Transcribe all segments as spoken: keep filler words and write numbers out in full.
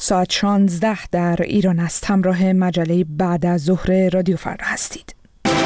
ساعت شانزده در ایران است. همراه مجله بعد از ظهر رادیو فردا هستید.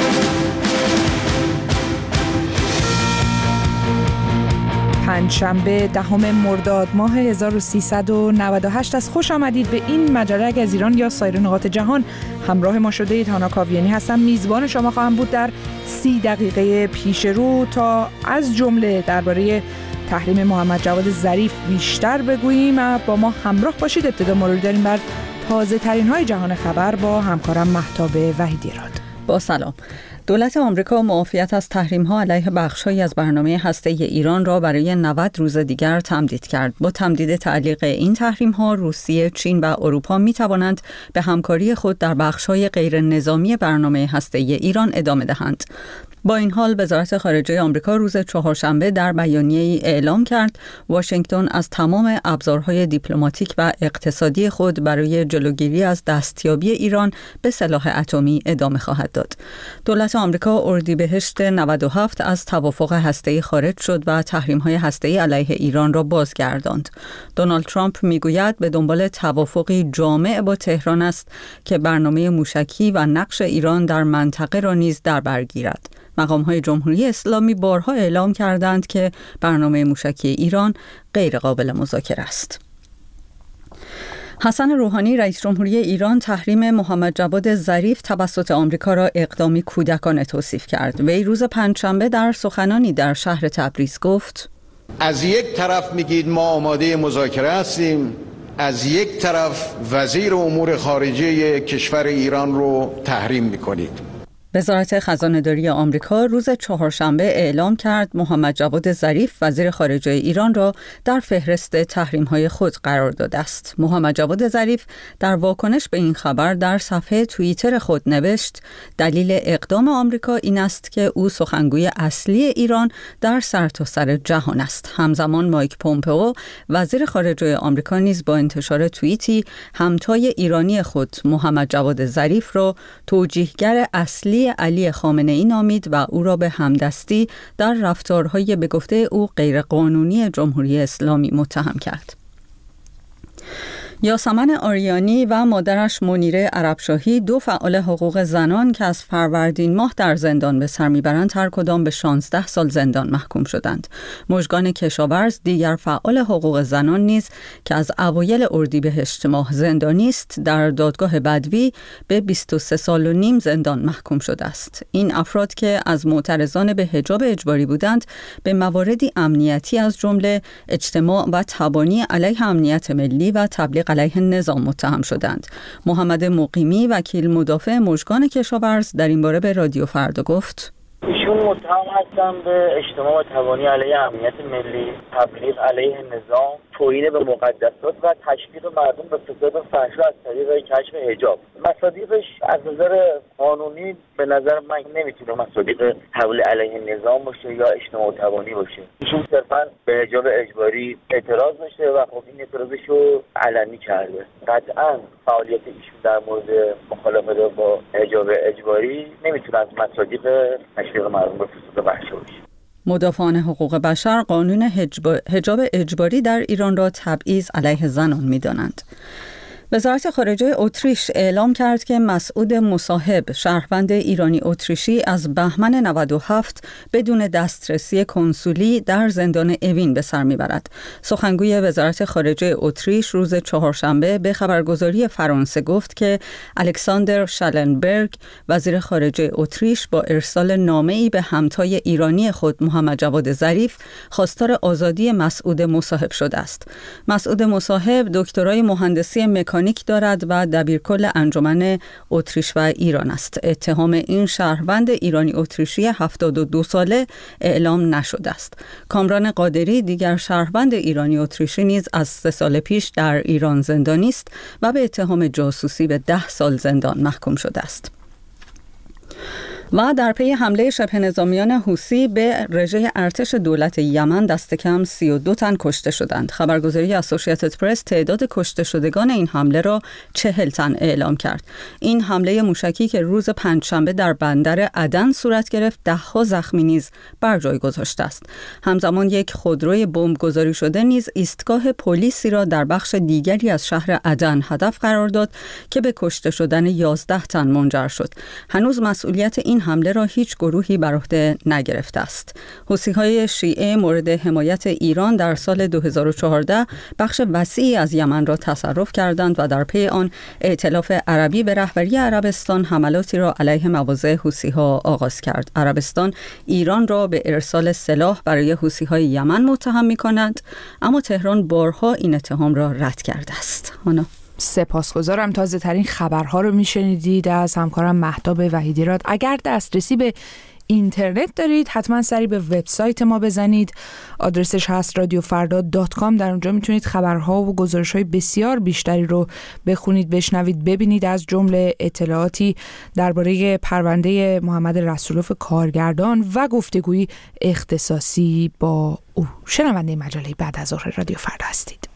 پنجشنبه دهم مرداد ماه هزار و سیصد و نود و هشت است. خوش آمدید به این مجله. اگر از ایران یا سایر نقاط جهان همراه ما شده اید، هانا کاویانی هستم. میزبان شما خواهم بود در سی دقیقه پیش رو تا از جمله درباره تحریم محمد جواد ظریف بیشتر بگوییم. با ما همراه باشید. ابتدا مرور داریم بر تازه ترین های جهان خبر با همکارم مهتاب وحیدی راد. با سلام. دولت آمریکا معافیت از تحریم‌ها علیه بخش‌هایی از برنامه هسته‌ای ایران را برای نود روز دیگر تمدید کرد. با تمدید تعلیق این تحریم‌ها، روسیه، چین و اروپا می‌توانند به همکاری خود در بخش‌های غیر نظامی برنامه هسته‌ای ایران ادامه دهند. با این حال وزارت خارجه آمریکا روز چهارشنبه در بیانیه‌ای اعلام کرد واشنگتن از تمام ابزارهای دیپلماتیک و اقتصادی خود برای جلوگیری از دستیابی ایران به سلاح اتمی ادامه خواهد داد. دولت آمریکا اردیبهشت نود و هفت از توافق هسته‌ای خارج شد و تحریم‌های هسته‌ای علیه ایران را بازگرداند. دونالد ترامپ میگوید به دنبال توافقی جامع با تهران است که برنامه موشکی و نقش ایران در منطقه را نیز در بر گیرد. مقام‌های جمهوری اسلامی بارها اعلام کردند که برنامه موشکی ایران غیر قابل مذاکره است. حسن روحانی رئیس جمهوری ایران تحریم محمد جواد ظریف توسط آمریکا را اقدامی کودکانه توصیف کرد. وی روز پنجشنبه در سخنانی در شهر تبریز گفت: از یک طرف میگید ما آماده مذاکره هستیم، از یک طرف وزیر امور خارجه کشور ایران رو تحریم میکنید. وزارت خزانه‌داری آمریکا روز چهارشنبه اعلام کرد محمد جواد ظریف وزیر خارجه ایران را در فهرست تحریم‌های خود قرار داده است. محمد جواد ظریف در واکنش به این خبر در صفحه توییتر خود نوشت: دلیل اقدام آمریکا این است که او سخنگوی اصلی ایران در سرتاسر جهان است. همزمان مایک پومپئو وزیر خارجه آمریکا نیز با انتشار توییتی همتای ایرانی خود محمد جواد ظریف را توجیهگر اصلی علی خامنه‌ای نامید و او را به همدستی در رفتارهای به گفته او غیرقانونی جمهوری اسلامی متهم کرد. یاسمن آریانی و مادرش منیره عربشاهی، دو فعال حقوق زنان که از فروردین ماه در زندان به سر میبرند، هر کدام به شانزده سال زندان محکوم شدند. مژگان کشاورز، دیگر فعال حقوق زنان نیز که از اوایل اردیبهشت ماه زندانی است، در دادگاه بدوی به بیست و سه سال و نیم زندان محکوم شده است. این افراد که از معترضان به حجاب اجباری بودند، به مواردی امنیتی از جمله اجتماع و تبانی علیه امنیت ملی و تبلیغ علیه نظام متهم شدند. محمد مقیمی، وکیل مدافع مژگان کشاورز، در این باره به رادیو فردا گفت: ایشون متهم هستن به اجتماع و تبانی علیه امنیت ملی، تبلیغ علیه نظام، توهین به مقدسات و تشویق مردم به فساد و فحشا از طریق کشف حجاب. مصادیقش از نظر قانونی به نظر من نمیتونه مصادیق حمله علیه نظام باشه یا اجتماع و تبانی باشه. ایشون صرفا به حجاب اجباری اعتراض داشته و خب این اعتراضش رو علنی کرده. قطعا فعالیت ایشون در مورد مخالفت با حجاب اجباری نمیتونه از مصادیق تشویق مردم به فساد و فحشا باشه. مدافعان حقوق بشر قانون حجاب اجباری در ایران را تبعیض علیه زنان می‌دانند. وزارت خارجه اتریش اعلام کرد که مسعود مصاحب، شهروند ایرانی اتریشی، از بهمن نود و هفت بدون دسترسی کنسولی در زندان اوین به سر میبرد. سخنگوی وزارت خارجه اتریش روز چهارشنبه به خبرگزاری فرانسه گفت که الکساندر شالنبرگ، وزیر خارجه اتریش، با ارسال نامه‌ای به همتای ایرانی خود محمد جواد ظریف خواستار آزادی مسعود مصاحب شده است. مسعود مصاحب دکترای مهندسی مکانیک دارد و دبیرکل انجمن اتریش و ایران است. اتهام این شهروند ایرانی اتریشی هفتاد و دو ساله اعلام نشده است. کامران قادری، دیگر شهروند ایرانی اتریشی، نیز از سه سال پیش در ایران زندانی است و به اتهام جاسوسی به ده سال زندان محکوم شده است. و در پی حمله شبه نظامیان حوثی به رژه ارتش دولت یمن دست کم سی و دو تن کشته شدند. خبرگزاری اسوسییتد پرس تعداد کشته شدگان این حمله را چهل تن اعلام کرد. این حمله موشکی که روز پنجشنبه در بندر عدن صورت گرفت ده‌ها زخمی نیز بر جای گذاشته است. همزمان یک خودروی بمب گذاری شده نیز ایستگاه پلیسی را در بخش دیگری از شهر عدن هدف قرار داد که به کشته شدن یازده تن منجر شد. هنوز مسئولیت این حمله را هیچ گروهی بر عهده نگرفته است. حوثی‌های شیعه مورد حمایت ایران در سال دو هزار و چهارده بخش وسیعی از یمن را تصرف کردند و در پی آن ائتلاف عربی به رهبری عربستان حملاتی را علیه مواضع حوثی‌ها آغاز کرد. عربستان ایران را به ارسال سلاح برای حوثی‌های یمن متهم می‌کند، اما تهران بارها این اتهام را رد کرده است. هانا سپاسگزارم. تازه ترین خبرها رو میشنیدید از همکارم مهتاب وحیدی راد. اگر دسترسی به اینترنت دارید حتما سری به وبسایت ما بزنید، آدرسش هست رادیو فردا دات کام. در اونجا میتونید خبرها و گزارش‌های بسیار بیشتری رو بخونید، بشنوید، ببینید، از جمله اطلاعاتی درباره پرونده محمد رسولوف کارگردان و گفتگویی اختصاصی با او. شنونده مجله بعد از ظهر رادیو فردا هستید.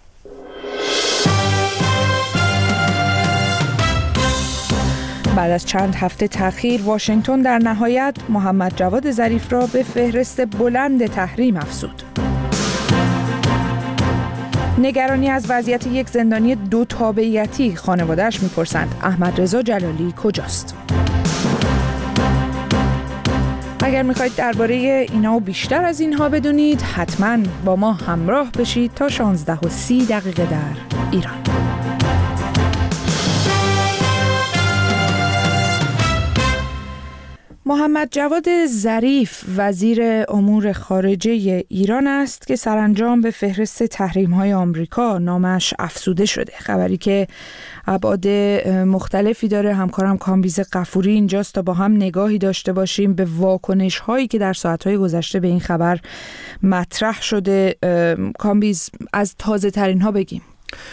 بعد از چند هفته تأخیر واشنگتن در نهایت محمد جواد ظریف را به فهرست بلند تحریم افزود. نگرانی از وضعیت یک زندانی دو تابعیتی خانواده‌اش می‌پرسند احمد رضا جلالی کجاست؟ اگر می‌خواید درباره اینا و بیشتر از اینها بدونید حتما با ما همراه بشید تا شانزده و سی دقیقه در ایران. محمد جواد ظریف وزیر امور خارجه ایران است که سرانجام به فهرست تحریم‌های آمریکا نامش افزوده شده. خبری که ابعاد مختلفی داره. همکارم کامبیز غفوری اینجاست تا با هم نگاهی داشته باشیم به واکنش‌هایی که در ساعت‌های گذشته به این خبر مطرح شده. کامبیز، از تازه ترین ها بگیم.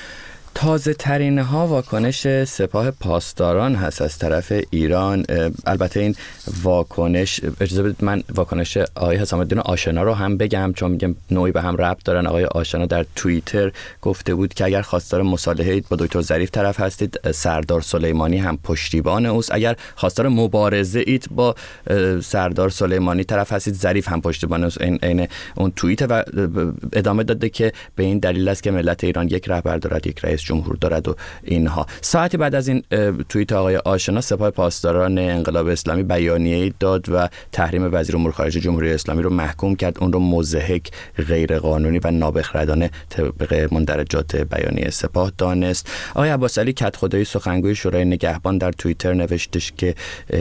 تازه ترین ها واکنش سپاه پاسداران هست از طرف ایران. البته این واکنش، اجازه بدید من واکنش آقای حسام الدین آشنا رو هم بگم چون میگم نوعی به هم ربط دارن. آقای آشنا در توییتر گفته بود که اگر خواستار مصالحه با دکتر ظریف طرف هستید سردار سلیمانی هم پشتیبان اوست، اگر خواستار مبارزه اید با سردار سلیمانی طرف هستید ظریف هم پشتیبان اوست. این عین اون توییت و ادامه داده که به این دلیل است که ملت ایران یک رهبر دارد، یک رئیس جمهور دارد و اینها. ساعتی بعد از این توییت آقای آشنا سپاه پاسداران انقلاب اسلامی بیانیه‌ای داد و تحریم وزیر امور خارجه جمهوری اسلامی رو محکوم کرد. اون رو مضحک، غیر قانونی و نابخردانه طبق مندرجات بیانیه سپاه دانست. آقای عباسعلی کدخدایی سخنگوی شورای نگهبان در توییتر نوشتش که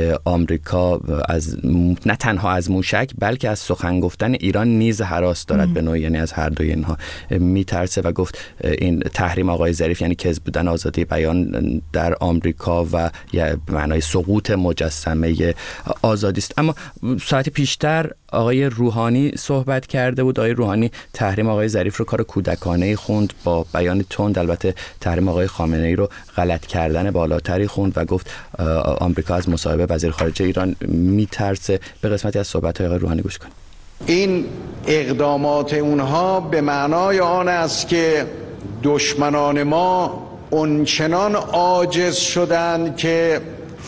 آمریکا از نه تنها از موشک بلکه از سخن گفتن ایران نیز هراس دارد به نوعی، یعنی از هر دوی اینها میترسه و گفت این تحریم آقای ظریف یعنی کذب بودن آزادی بیان در آمریکا و یا معنای سقوط مجسمه آزادی است. اما ساعت پیشتر آقای روحانی صحبت کرده بود. آقای روحانی تحریم آقای ظریف رو کار کودکانه‌ای خوند، با بیان تند البته تحریم آقای خامنه‌ای رو غلط کردن بالاتری خوند و گفت آمریکا از مصاحبه وزیر خارجه ایران میترسه. به قسمتی از صحبت‌های آقای روحانی گوش کنید. این اقدامات اونها به معنای آن است که دشمنان ما اونچنان عاجز شدند که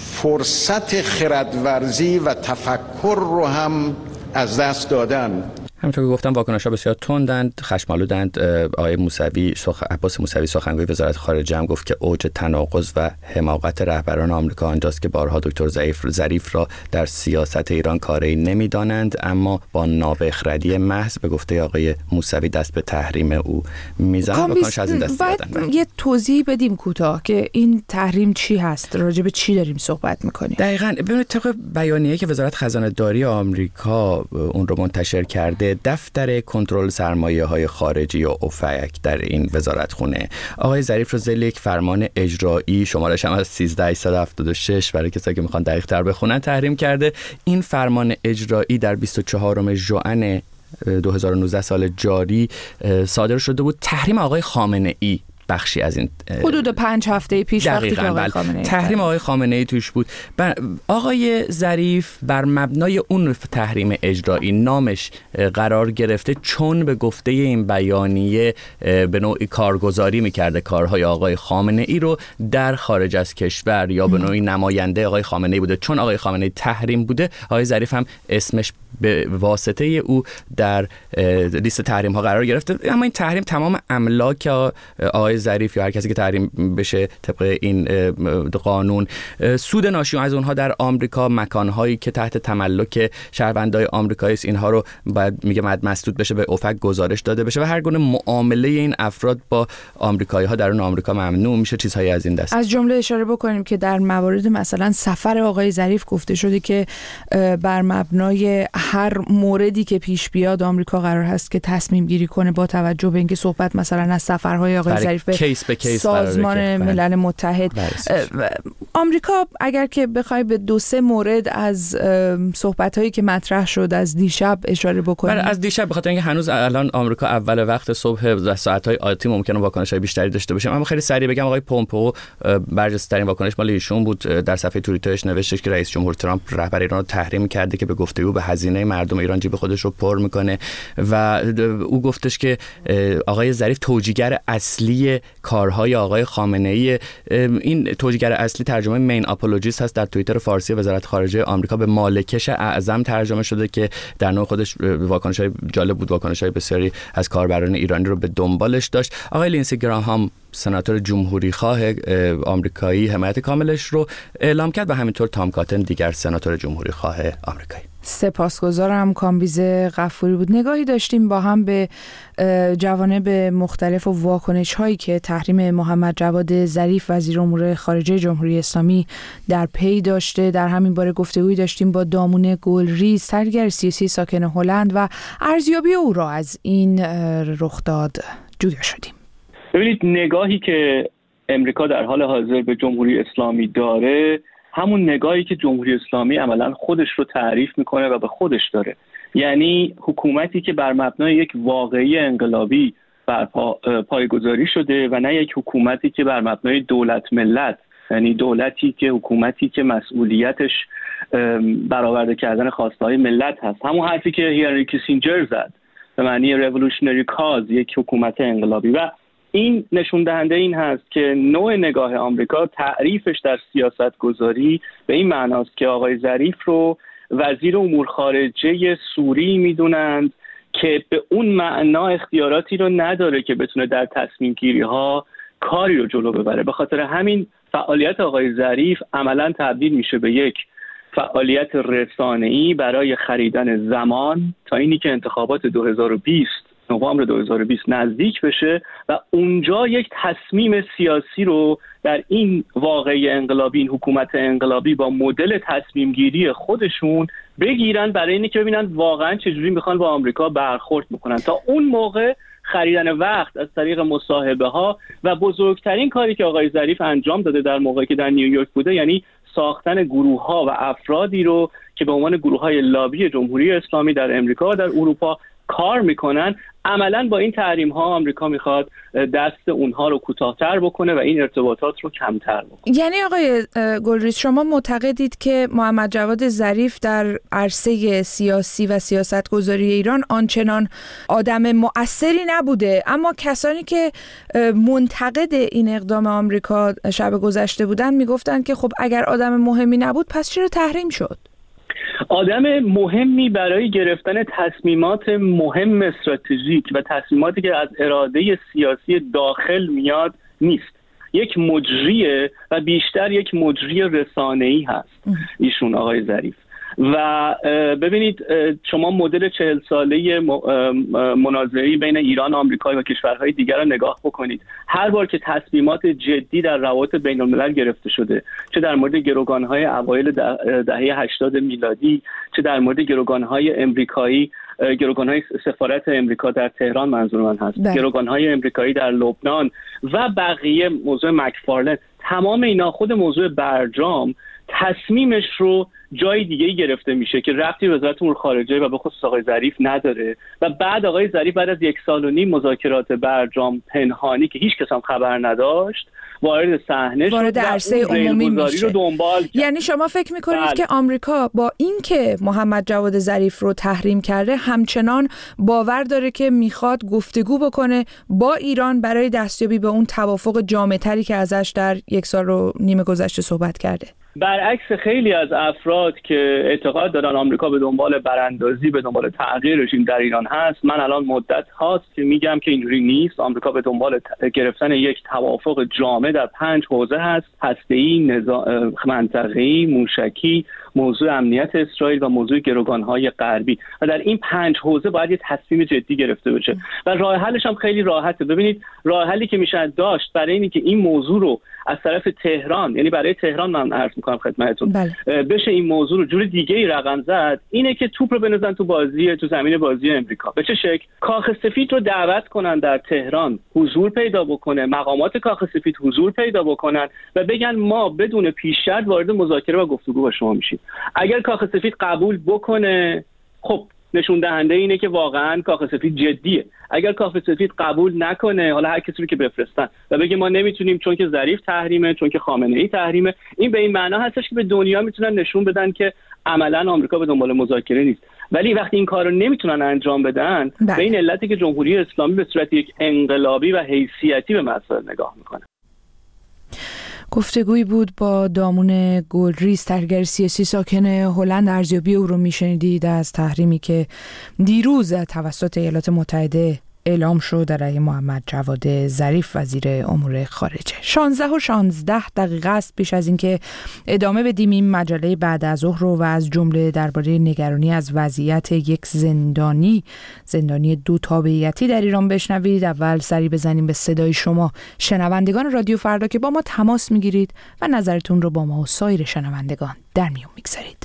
فرصت خردورزی و تفکر رو هم از دست دادن. همونطور که گفتم واکنش‌ها بسیار تندند، خشم‌آلودند. آقای موسوی سخ... عباس موسوی سخنگوی وزارت خارجه هم گفت که اوج تناقض و حماقت رهبران آمریکا آنجاست که بارها دکتر ظریف ظریف را در سیاست ایران کاری نمی‌دانند، اما با نابخردی محض به گفته آقای موسوی دست به تحریم او می‌زنند. واکنش از این دست دادن. یه توضیح بدیم کوتاه که این تحریم چی هست، راجع به چی داریم صحبت می‌کنیم. دقیقاً ببینید طبق بیانیه‌ای که وزارت خزانه‌داری آمریکا اون رو منتشر کرده، دفتر کنترل سرمایه‌های خارجی یا اوفک در این وزارتخونه آقای ظریف رو ذیل یک فرمان اجرایی شمارش هم از سیزده هزار هشتصد و هفتاد و شش برای کسایی که میخوان دقیق تر بخونن تحریم کرده. این فرمان اجرایی در بیست و چهارم ژوئن دو هزار و نوزده سال جاری صادر شده بود. تحریم آقای خامنه‌ای بخشی از این حدود پنج هفته پیش وقتی که آقای خامنه‌ای تحریم آقای خامنه‌ای توش بود. آقای ظریف بر مبنای اون تحریم اجرایی نامش قرار گرفته چون به گفته این بیانیه به نوعی کارگزاری میکرده کارهای آقای خامنه‌ای رو در خارج از کشور یا به نوعی نماینده آقای خامنه‌ای بوده. چون آقای خامنه‌ای تحریم بوده، آقای ظریف هم اسمش به واسطه او در لیست تحریم ها قرار گرفته. اما این تحریم تمام املاک آقای ظریف یا هر کسی که تحریم بشه طبق این قانون، سود ناشی از اونها در آمریکا، مکانهایی که تحت تملک شهروندای آمریکایی است، اینها رو باید میگه مسدود بشه، به افک گزارش داده بشه و هر گونه معامله این افراد با آمریکایی ها در اون آمریکا ممنوع میشه. چیزهایی از این دست. از جمله اشاره بکنیم که در موارد مثلا سفر آقای ظریف گفته شده که بر مبنای هر موردی که پیش بیاد آمریکا قرار هست که تصمیم گیری کنه با توجه به اینکه صحبت مثلا از سفرهای آقای ظریف به کیس به کیس سازمان ملل متحد. آمریکا اگر که بخوای به دو سه مورد از صحبت‌هایی که مطرح شد از دیشب اشاره بکنیم. از دیشب به خاطر اینکه هنوز الان آمریکا اول وقت صبح در ساعت‌های آتی ممکنه واکنش‌های بیشتری داشته باشه، اما خیلی سریع بگم آقای پومپئو برجسته‌ترین واکنش مال ایشون بود. در صفحه توییترش نوشتش که رئیس جمهور ترامپ رهبر ایران رو تحریم کرده که به گفته او به هزینه مردم ایران جیب خودش رو پر میکنه و او گفتش که آقای ظریف توجیهگر اصلی کارهای آقای خامنه‌ای. این توجیهگر اصلی ترجمه مین اپولوژیست هست در توییتر فارسی وزارت خارجه آمریکا، به مالکش اعظم ترجمه شده که در نوع خودش واکنش‌های جالب بود، واکنش‌های بسیاری از کاربران ایرانی رو به دنبالش داشت. آقای لینسی گراهام سناتور جمهوری خواه آمریکایی حمایت کاملش رو اعلام کرد و همینطور تام کاتن دیگر سناتور جمهوری خواه آمریکایی. سپاسگزارم. کامبیز غفوری بود. نگاهی داشتیم با هم به جوانب مختلف و واکنش هایی که تحریم محمد جواد ظریف وزیر امور خارجه جمهوری اسلامی در پی داشته. در همین باره گفتگویی داشتیم با دامونه گلریز، سرگر سیاسی ساکن هلند و ارزیابی او را از این رخداد جویا شدیم. ببینید، نگاهی که امریکا در حال حاضر به جمهوری اسلامی داره همون نگاهی که جمهوری اسلامی عملاً خودش رو تعریف میکنه و به خودش داره، یعنی حکومتی که بر مبنای یک واقعی انقلابی برپا پایه‌گذاری شده و نه یک حکومتی که بر مبنای دولت ملت، یعنی دولتی که حکومتی که مسئولیتش برآورده کردن خواسته‌های ملت هست. همون حرفی که هنری کیسینجر زد به معنی revolutionary cause، یک حکومت انقلابی. و این نشون دهنده این هست که نوع نگاه آمریکا، تعریفش در سیاست گذاری به این معناست که آقای ظریف رو وزیر امور خارجه سوری میدونند که به اون معنا اختیاراتی رو نداره که بتونه در تصمیم گیری ها کاری رو جلو ببره. به خاطر همین فعالیت آقای ظریف عملاً تبدیل میشه به یک فعالیت رسانه‌ای برای خریدن زمان تا اینی که انتخابات دو هزار و بیست نوامبر دو هزار و بیست نزدیک بشه و اونجا یک تصمیم سیاسی رو در این واقعه انقلابی، این حکومت انقلابی با مدل تصمیم گیری خودشون بگیرن برای اینکه ببینن واقعا چجوری میخوان با آمریکا برخورد میکنن. تا اون موقع خریدن وقت از طریق مصاحبه ها و بزرگترین کاری که آقای ظریف انجام داده در موقعی که در نیویورک بوده، یعنی ساختن گروه ها و افرادی رو که به عنوان گروه های لابی جمهوری اسلامی در امریکا و در اروپا کار میکنن. عملاً با این تحریم ها آمریکا میخواد دست اونها رو کوتاه‌تر بکنه و این ارتباطات رو کمتر بکنه. یعنی آقای گلریز شما معتقدید که محمد جواد ظریف در عرصه سیاسی و سیاستگذاری ایران آنچنان آدم مؤثری نبوده، اما کسانی که منتقد این اقدام آمریکا شب گذشته بودن میگفتن که خب اگر آدم مهمی نبود پس چرا تحریم شد؟ آدم مهمی برای گرفتن تصمیمات مهم استراتژیک و تصمیماتی که از اراده سیاسی داخل میاد نیست. یک مجریه و بیشتر یک مجری رسانه‌ای هست ایشون آقای ظریف. و ببینید شما مدل چهل ساله مناظره بین ایران، آمریکا و کشورهای دیگر را نگاه بکنید. هر بار که تصمیمات جدی در روابط بین الملل گرفته شده، چه در مورد گروگان‌های اوایل دهه هشتاد میلادی، چه در مورد گروگان‌های امریکایی، گروگان‌های سفارت امریکا در تهران منظور من هست، گروگان‌های امریکایی در لبنان و بقیه، موضوع مکفارلند، تمام اینا، خود موضوع برجام تصمیمش رو جای دیگه‌ای گرفته میشه که ربطی به وزارت امور خارجه و به خصوص آقای ظریف نداره و بعد آقای ظریف بعد از یک سال و نیم مذاکرات برجام پنهانی که هیچ کس هم خبر نداشت وارد صحنه شد، وارد عرصه عمومی میشه. رو دنبال کرد. یعنی شما فکر میکنید بله. که آمریکا با اینکه محمد جواد ظریف رو تحریم کرده همچنان باور داره که میخواد گفتگو بکنه با ایران برای دستیابی به اون توافق جامع‌تری که ازش در یک سال و نیم گذشته صحبت کرده؟ برعکس خیلی از افراد که اعتقاد دارن آمریکا به دنبال براندازی، به دنبال تغییر رژیم در ایران هست، من الان مدت هاست که میگم که اینجوری نیست. آمریکا به دنبال گرفتن یک توافق جامع در پنج حوزه هست: هسته‌ای، نظام منطقه‌ای، موشکی، موضوع امنیت اسرائیل و موضوع گروگان‌های غربی. و در این پنج حوزه باید یه تصمیم جدی گرفته بشه و راه حلش هم خیلی راحته. ببینید راه حلی که میشه داشت برای اینی که این موضوع رو از طرف تهران، یعنی برای تهران من عرض می‌کنم خدمتتون، بله. بشه این موضوع رو جور دیگه‌ای رقم زد، اینه که توپ رو بنزن تو بازی تو زمین بازی امریکا. به چه شکل؟ کاخ سفید رو دعوت کنن در تهران حضور پیدا بکنه، مقامات کاخ سفید حضور پیدا بکنن و بگن ما بدون پیش شرط وارد مذاکره و گفتگو با شما میشیم. اگر کاخ سفید قبول بکنه، خب نشون دهنده اینه که واقعا کاخ سفید جدیه. اگر کاخ سفید قبول نکنه، حالا هر کسی رو که بفرستن و بگه ما نمیتونیم چون که ظریف تحریمه، چون که خامنه‌ای تحریمه، این به این معنا هستش که به دنیا میتونن نشون بدن که عملا آمریکا به دنبال مذاکره نیست. ولی وقتی این کارو نمیتونن انجام بدن، بله. به این علتی که جمهوری اسلامی به صورت یک انقلابی و حیثیتی به مسائل نگاه میکنه. گفتگویی بود با دامون گلریز، تحلیلگر سیاسی ساکن هلند. ارزیابی او رو میشنیدید از تحریمی که دیروز توسط ایالات متحده اعلام شد در علیه محمد جواد ظریف وزیر امور خارجه. شانزده و شانزده دقیقه است پیش از اینکه ادامه بدیم این مجله بعد از ظهر رو و از جمله درباره نگرانی از وضعیت یک زندانی زندانی دو تابعیتی در ایران بشنوید. اول سری بزنیم به صدای شما شنوندگان رادیو فردا که با ما تماس میگیرید و نظرتون رو با ما و سایر شنوندگان در میون میگذارید.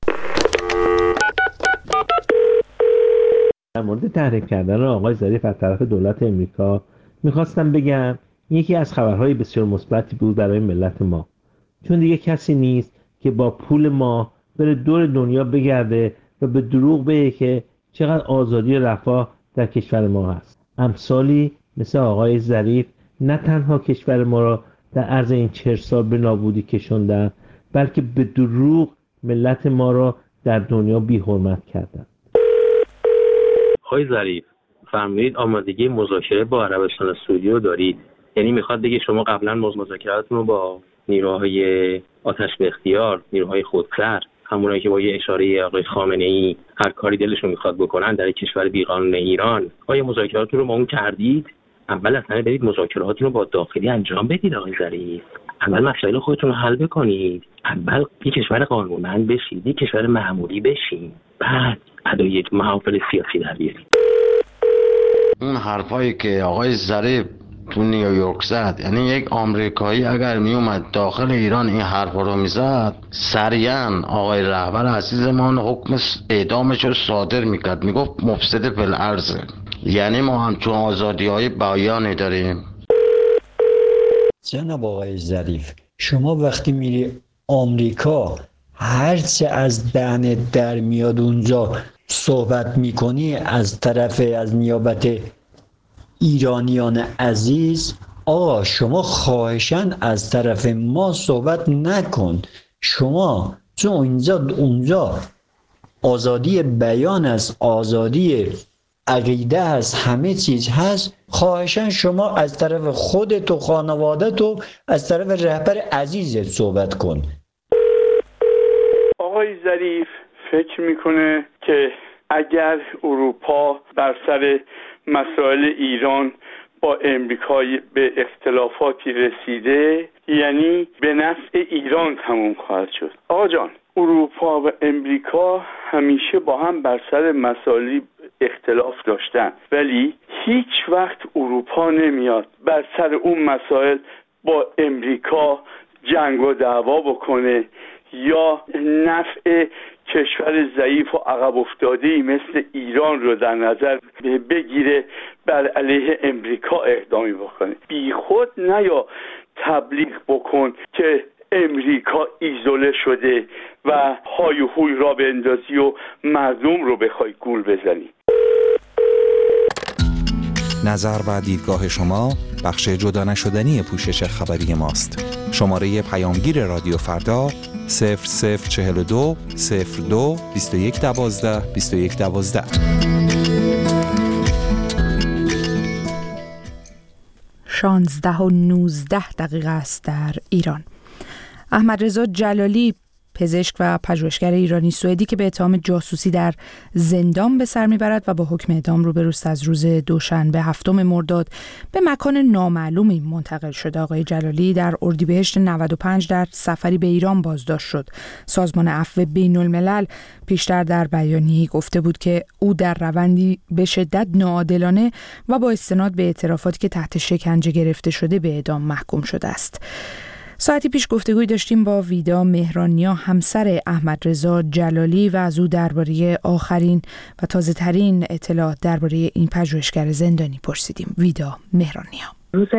در مورد تحریم کردن آقای ظریف از طرف دولت امریکا میخواستم بگم یکی از خبرهای بسیار مثبتی بود برای ملت ما، چون دیگه کسی نیست که با پول ما بره دور دنیا بگرده و به دروغ بگه که چقدر آزادی و رفاه در کشور ما هست. امثالی مثل آقای ظریف نه تنها کشور ما را در عرض این چهل سال به نابودی کشوندن، بلکه به دروغ ملت ما را در دنیا بی حرمت کردن. آقای ظریف فرمودید آمادگی مذاکره با عربستان سعودی رو دارید، یعنی میخواد بگه شما قبلا مذاکراتتون رو با نیروهای آتش به اختیار، نیروهای خودسر، همونایی که با یه اشاره آقای خامنه‌ای هر کاری دلشون میخواد بکنن در کشور بی‌قانون ایران، آیا مذاکراتتون رو با اون کردید؟ اول اصلا برید مذاکراتتون رو با داخلی انجام بدید آقای ظریف. اول مسائل خودتون رو حل بکنید. اول یک کشور قانونمند بشید، یک کشور معمولی بشید. بعد ادای محافل سیاسی در بیارید. اون حرفایی که آقای ظریف تو نیویورک زد، یعنی یک آمریکایی اگر می اومد داخل ایران این حرفا رو میزد، سریعا آقای رهبر عزیزمان حکم اعدامش رو صادر میکرد، میگفت مفسد فی الارض. یعنی ما همچون آزادی های بیانی داریم. جناب آقای ظریف، شما وقتی میری آمریکا هرچه از دهنت در میاد اونجا صحبت میکنی از طرف از نیابت ایرانیان عزیز، آقا شما خواهشاً از طرف ما صحبت نکن. شما چون اونجا اونجا آزادی بیان است، آزادی عقیده هست، همه چیز هست، خواهشاً شما از طرف خودت و خانوادت و از طرف رهبر عزیزت صحبت کن. آقای ظریف فکر میکنه که اگر اروپا بر سر مسائل ایران با امریکا به اختلافاتی رسیده، یعنی به نفع ایران تموم خواهد شد. آقا جان، اروپا و امریکا همیشه با هم بر سر مسائلی اختلاف داشتن، ولی هیچ وقت اروپا نمیاد بر سر اون مسائل با امریکا جنگ و دعوا بکنه یا نفع کشور ضعیف و عقب افتاده‌ای مثل ایران رو در نظر بگیره بر علیه امریکا اقدامی بکنه. بی خود نیا تبلیغ بکن که امریکا ایزوله شده و های و هوی را بندازی و مردم رو بخوای گول بزنی. نظر و دیدگاه شما بخش جدا نشدنی پوشش خبری ماست. شماره پیامگیر رادیو فردا صفر صفر چهل و دو صفر دو بیست و یک دوازده بیست و یک دوازده. شانزده و نوزده دقیقه است در ایران. احمد رضا جلالی، پزشک و پژوهشگر ایرانی سوئدی که به اتهام جاسوسی در زندان به سر میبرد و با حکم اعدام روبروست، از روز دوشنبه هفتم مرداد به مکان نامعلومی منتقل شده. آقای جلالی در اردیبهشت نود و پنج در سفری به ایران بازداشت شد. سازمان عفو بین الملل پیشتر در بیانیه‌ای گفته بود که او در روندی به شدت ناعادلانه و با استناد به اعترافاتی که تحت شکنجه گرفته شده به اعدام محکوم شده است. ساعتی پیش گفتگوی داشتیم با ویدا مهرانیا، همسر احمد رضا جلالی، و از او درباره آخرین و تازه ترین اطلاعات درباره این پژوهشگر زندانی پرسیدیم. ویدا مهرانیا: روز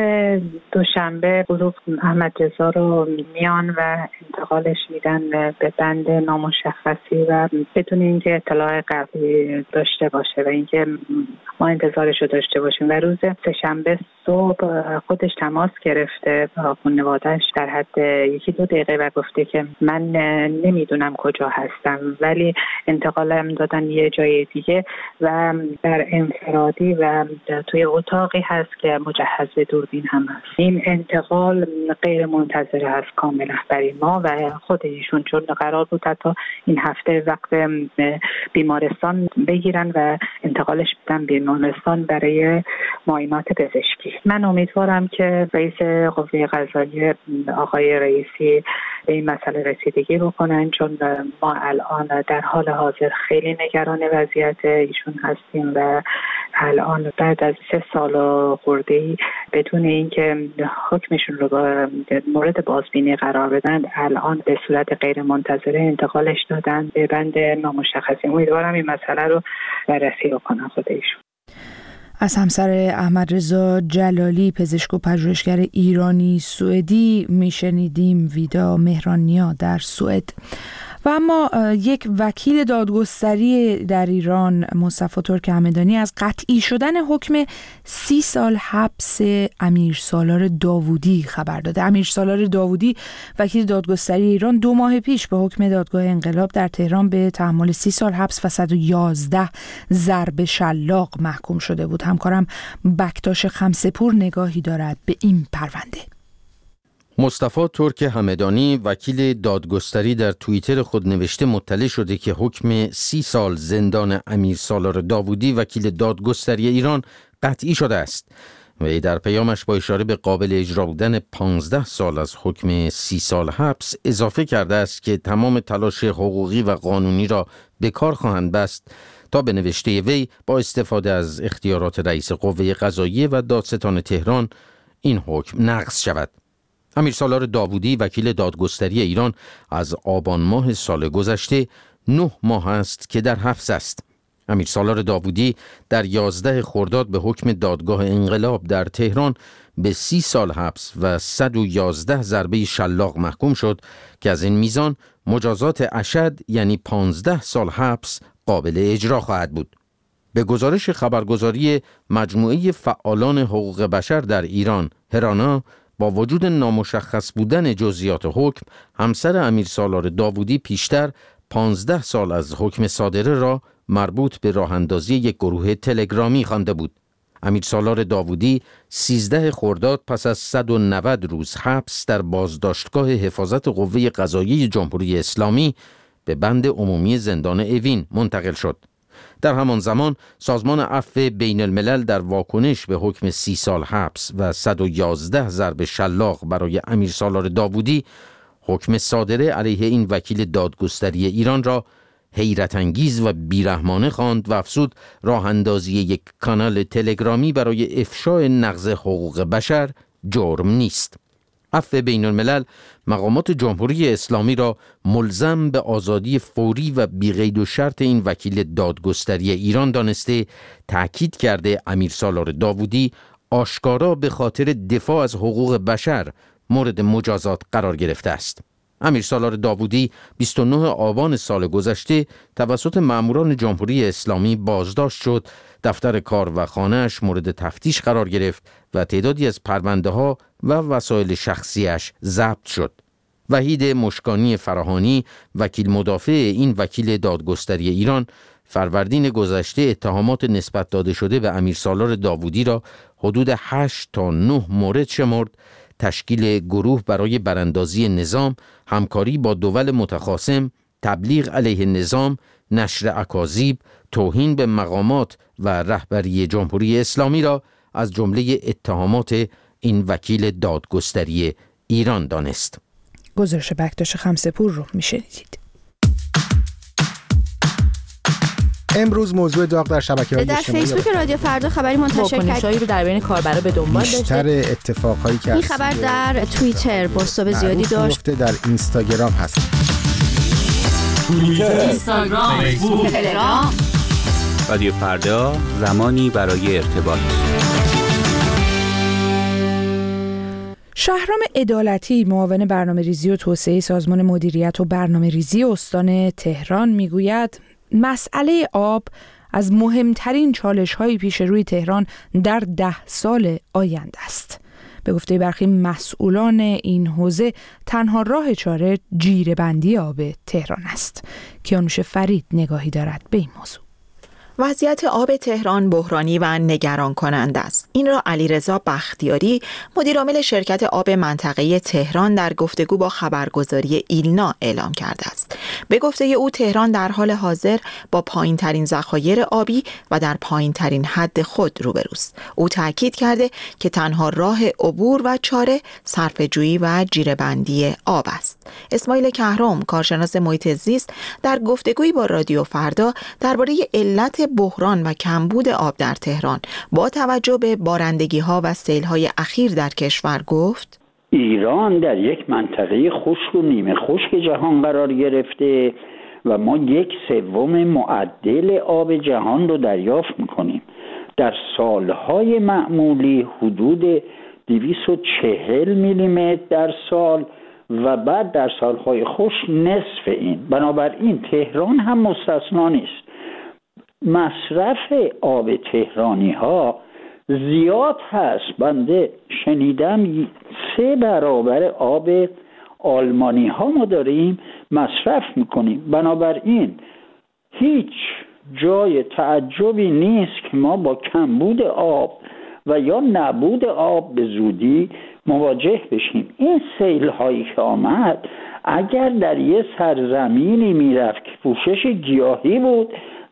دوشنبه گروه احمد رضا رو میان و انتقالش میدن به بند نامشخصی و بدون اینکه اطلاع قبلی داشته باشه و اینکه ما انتظارش رو داشته باشیم. و روز سه‌شنبه صبح خودش تماس گرفته با خانواده‌اش در حد یکی دو دقیقه و گفته که من نمیدونم کجا هستم، ولی انتقالم دادن یه جای دیگه و در انفرادی و توی اتاقی هست که مجهز به دوربین هم هست. این انتقال غیر منتظره هست کاملا برای ما و خود ایشون، چون قرار بود حتی این هفته وقت بیمارستان بگیرن و انتقالش بدن بیمارستان برای معاینات پزشکی. من امیدوارم که رئیس قوه قضاییه آقای رئیسی به این مسئله رسیدگی بکنن، چون ما الان در حال حاضر خیلی نگران وضعیت ایشون هستیم و الان بعد از سه سال خورده‌ای بدون اینکه حکمشون رو با مورد بازبینی قرار بدن، الان به صورت غیر منتظره انتقالش دادن به بند نامشخصی. امیدوارم این مسئله رو بررسی بکنن خود ایشون. از همسر احمد رضا جلالی، پزشک و پژوهشگر ایرانی سوئدی، میشنیدیم ویدا مهرانیا در سوئد. و اما یک وکیل دادگستری در ایران، مصطفی ترک همدانی، از قطعی شدن حکم سی سال حبس امیر سالار داوودی خبر داده. امیر سالار داوودی، وکیل دادگستری ایران، دو ماه پیش به حکم دادگاه انقلاب در تهران به تحمل سی سال حبس و صد و یازده ضرب شلاق محکوم شده بود. همکارم بکتاش خمسه‌پور نگاهی دارد به این پرونده. مصطفی ترک همدانی، وکیل دادگستری، در توییتر خود نوشته مطلع شده که حکم سی سال زندان امیر سالار داوودی، وکیل دادگستری ایران، قطعی شده است. و در پیامش با اشاره به قابل اجرا بودن پانزده سال از حکم سی سال حبس اضافه کرده است که تمام تلاش حقوقی و قانونی را به کار خواهند بست تا به نوشته وی با استفاده از اختیارات رئیس قوه قضاییه و دادستان تهران این حکم نقض شود. امیر سالار داوودی، وکیل دادگستری ایران، از آبان ماه سال گذشته نه ماه است که در حبس است. امیر سالار داوودی در یازده خرداد به حکم دادگاه انقلاب در تهران به سی سال حبس و صد و یازده ضربه شلاق محکوم شد که از این میزان مجازات اشد یعنی پانزده سال حبس قابل اجرا خواهد بود. به گزارش خبرگزاری مجموعه فعالان حقوق بشر در ایران، هرانا، با وجود نامشخص بودن جزئیات حکم، همسر امیر سالار داوودی پیشتر پانزده سال از حکم صادره را مربوط به راه اندازی یک گروه تلگرامی خوانده بود. امیر سالار داوودی سیزده خرداد پس از صد و نود روز حبس در بازداشتگاه حفاظت قوه قضاییه جمهوری اسلامی به بند عمومی زندان اوین منتقل شد. در همان زمان سازمان عفو بین الملل در واکنش به حکم سی سال حبس و صد و یازده ضرب شلاق برای امیر سالار داوودی حکم صادره علیه این وکیل دادگستری ایران را حیرت انگیز و بیرحمانه خواند و افزود راه اندازی یک کانال تلگرامی برای افشای نقض حقوق بشر جرم نیست. عفو بین الملل مقامات جمهوری اسلامی را ملزم به آزادی فوری و بی‌قید و شرط این وکیل دادگستری ایران دانسته تأکید کرده امیر سالار داوودی آشکارا به خاطر دفاع از حقوق بشر مورد مجازات قرار گرفته است. امیر سالار داوودی بیست و نه آبان سال گذشته توسط ماموران جمهوری اسلامی بازداشت شد، دفتر کار و خانه‌اش مورد تفتیش قرار گرفت و تعدادی از پرونده‌ها و وسایل شخصیش ضبط شد. وحید مشکانی فراهانی، وکیل مدافع این وکیل دادگستری ایران، فروردین گذشته اتهامات نسبت داده شده به امیر سالار داوودی را حدود هشت تا نه مورد شمرد: تشکیل گروه برای براندازی نظام، همکاری با دول متخاصم، تبلیغ علیه نظام، نشر اکاذیب، توهین به مقامات و رهبری جمهوری اسلامی را از جمله اتهامات این وکیل دادگستری ایران دانست. گزارش بکتاش خمسه‌پور رو میشنیدید. امروز موضوع داغ در شبکه‌های اجتماعی در فیسبوک رادیو فردا خبری منتشر کرد. واکنش‌هایی رو در بین کاربرا به دنبال داشته. بیشتر اتفاقایی که این خبر در توییتر بازتاب زیادی داشت. در اینستاگرام هست. توییتر، اینستاگرام، فیسبوک، تلگرام. رادیو فردا، زمانی برای ارتباط. شهرام عدالتی، معاون برنامه‌ریزی و توسعه سازمان مدیریت و برنامه‌ریزی استان تهران میگوید مسئله آب از مهمترین چالش‌های پیش روی تهران در ده سال آینده است. به گفته برخی مسئولان این حوزه تنها راه چاره جیره‌بندی آب تهران است. کیانوش فرید نگاهی دارد به این موضوع. وضعیت آب تهران بحرانی و نگران کننده است. این را علیرضا بختیاری، مدیرعامل شرکت آب منطقه تهران، در گفتگو با خبرگزاری ایلنا اعلام کرده است. به گفته او تهران در حال حاضر با پایین ترین ذخایر آبی و در پایین ترین حد خود روبروست. او تاکید کرده که تنها راه عبور و چاره صرفه‌جویی و جیره‌بندی آب است. اسماعیل کهرم، کارشناس محیط زیست، در گفتگویی با رادیو فردا درباره علت بحران و کمبود آب در تهران با توجه به بارندگی‌ها و سیل‌های اخیر در کشور گفت: ایران در یک منطقه خشک و نیمه خشک جهان قرار گرفته و ما یک سوم معدل آب جهان رو دریافت می‌کنیم. در سالهای معمولی حدود دویست و چهل میلیمتر در سال و بعد در سالهای خشک نصف این. بنابراین تهران هم مستثنا نیست. مصرف آب تهرانی ها زیاد هست. بنده شنیدم سه برابر آب آلمانی ها ما داریم مصرف میکنیم. بنابراین هیچ جای تعجبی نیست که ما با کمبود آب و یا نبود آب به زودی مواجه بشیم. این سیل هایی که آمد اگر در یه سرزمینی میرفت که پوشش گیاهی بود،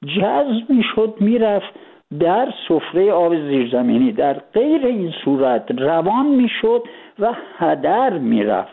جذب میشد میرفت در سفره آب زیرزمینی، در غیر این صورت روان میشد و هدر میرفت.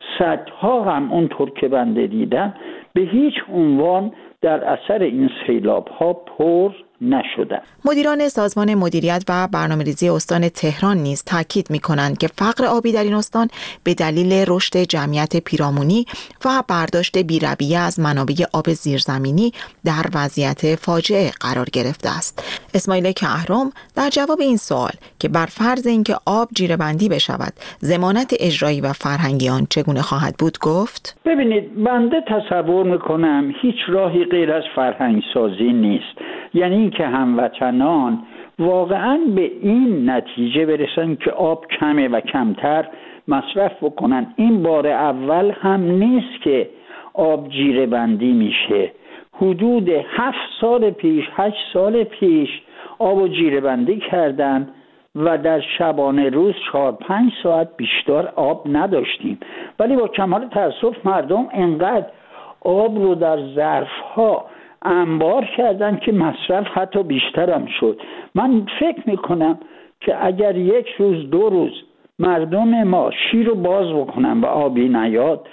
صدها هم اونطور که بنده دیدم به هیچ عنوان در اثر این سیلاب ها پر نشدن. مدیران سازمان مدیریت و برنامه‌ریزی استان تهران نیز تاکید می‌کنند که فقر آبی در این استان به دلیل رشد جمعیت پیرامونی و برداشت بی‌رویه از منابع آب زیرزمینی در وضعیت فاجعه قرار گرفته است. اسماعیل کهرم در جواب این سوال که بر فرض اینکه آب جیره‌بندی بشود، ضمانت اجرایی و فرهنگی آن چگونه خواهد بود گفت: ببینید، بنده تصور می‌کنم هیچ راهی غیر از فرهنگ سازی نیست. یعنی که هموطنان واقعا به این نتیجه برسن که آب کمه و کمتر مصرف بکنن. این بار اول هم نیست که آب جیره بندی میشه. حدود هفت سال پیش هشت سال پیش آب و جیره بندی کردن و در شبانه روز چهار پنج ساعت بیشتر آب نداشتیم، ولی با کمال تأسف مردم انقدر آب رو در ظرفها انبار کردن که مصرف حتی بیشتر هم شد. من فکر میکنم که اگر یک روز دو روز مردم ما شیر رو باز بکنن و آبی نیاد،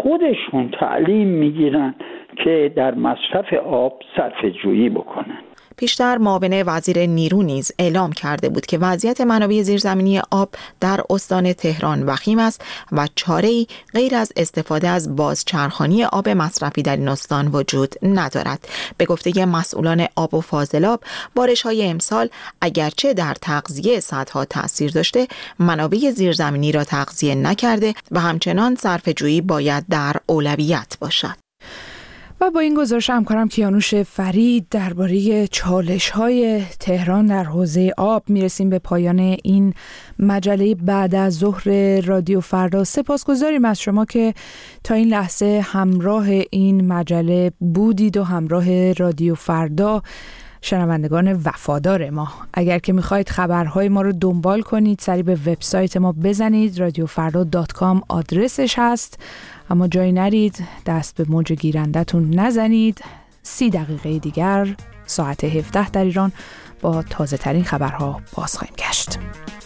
خودشون تعلیم میگیرن که در مصرف آب صرفه جویی بکنن. پیشتر معاون وزیر نیرو نیز اعلام کرده بود که وضعیت منابع زیرزمینی آب در استان تهران وخیم است و چاره‌ای غیر از استفاده از بازچرخانی آب مصرفی در این استان وجود ندارد. به گفته مسئولان آب و فاضلاب، بارش‌های امسال اگرچه در تغذیه سدها تأثیر داشته، منابع زیرزمینی را تغذیه نکرده و همچنان صرفه‌جویی باید در اولویت باشد. و با این گزارش همکارم کیانوش فرید درباره چالش‌های تهران در حوزه آب میرسیم به پایان این مجله بعد از ظهر رادیو فردا. سپاسگزاریم از شما که تا این لحظه همراه این مجله بودید و همراه رادیو فردا، شنوندگان وفادار ما. اگر که میخواید خبرهای ما رو دنبال کنید، سری به وبسایت ما بزنید، رادیو فردا دات کام آدرسش هست. اما جایی نرید، دست به موج گیرندتون نزنید. سی دقیقه دیگر ساعت هفده در ایران با تازه ترین خبرها باز خواهیم گشت.